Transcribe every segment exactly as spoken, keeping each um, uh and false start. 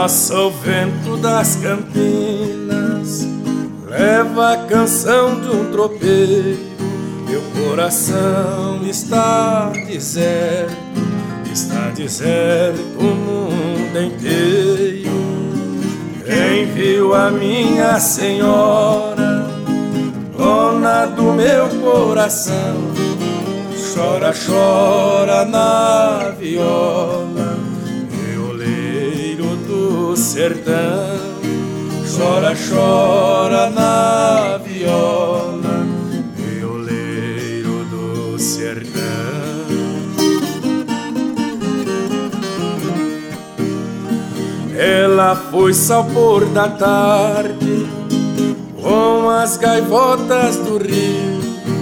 Passa o vento das campinas, leva a canção de um tropeiro. Meu coração está deserto, está deserto o mundo inteiro. Quem viu a minha senhora, dona do meu coração, chora, chora na viola, violeiro do sertão. Chora, chora na viola, violeiro do sertão. Ela foi-se ao pôr da tarde com as gaivotas do rio,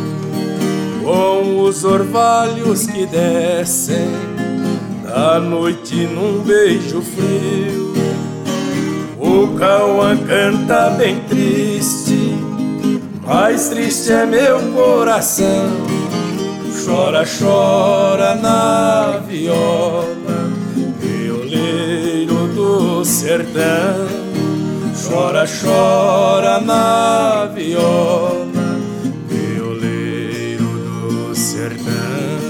com os orvalhos que descem da noite num beijo frio. O cauã canta bem triste, mais triste é meu coração. Chora, chora na viola, violeiro do sertão. Chora, chora na viola, violeiro do sertão.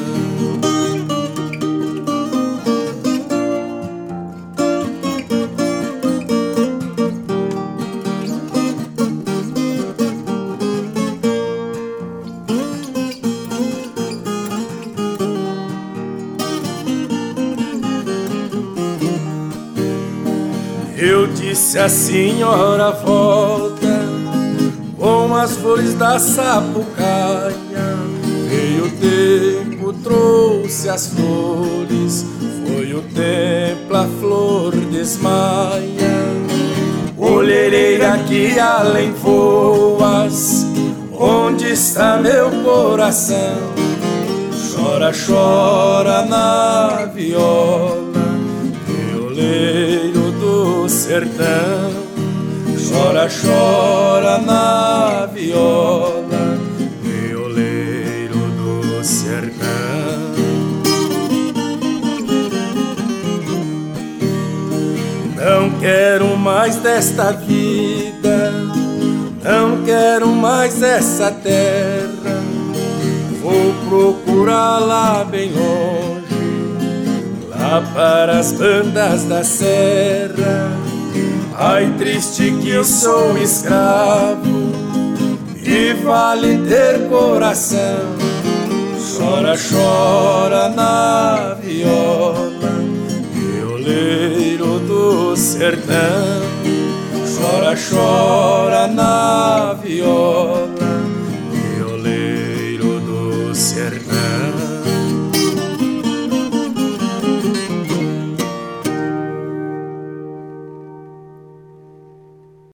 Eu disse a senhora volta com as flores da sapucaia. Veio o tempo, trouxe as flores, foi o tempo, a flor desmaia. Olhereira que além voas, onde está meu coração? Chora, chora na viola, violeiro do sertão. Chora, chora na viola, violeiro do sertão. Não quero mais desta vida, não quero mais essa terra. Vou procurá-la bem longe, lá para as bandas da serra. Ai, triste que eu sou escravo, e vale ter coração. Chora, chora na viola, violeiro do sertão. Chora, chora na viola, violeiro do sertão.